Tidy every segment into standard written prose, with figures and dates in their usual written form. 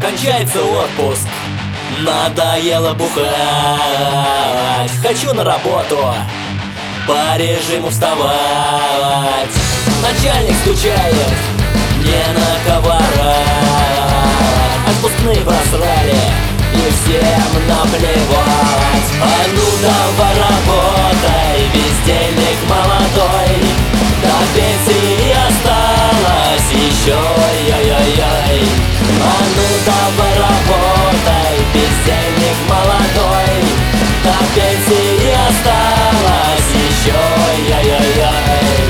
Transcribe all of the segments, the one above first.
Кончается отпуск, надоело бухать. Хочу на работу, по режиму вставать. Начальник стучает, не на кого орать. Отпускные просрали, и всем наплевать. А ну давай работай, бездельник молодой, до пенсии осталось еще, ой-ой-ой. А ну давай работай, бездельник молодой, до пенсии осталось еще, ой-ой-ой.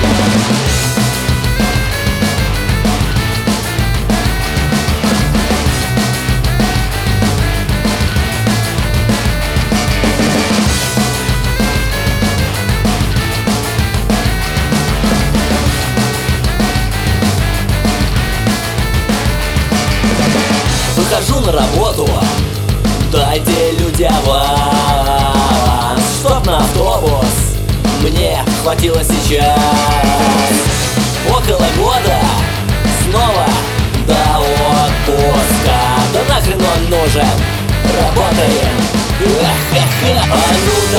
Выхожу на работу, дайте люди аванс, чтоб на автобус мне хватило сейчас. Около года снова до отпуска. Да нахрен он нужен, работаем. А ну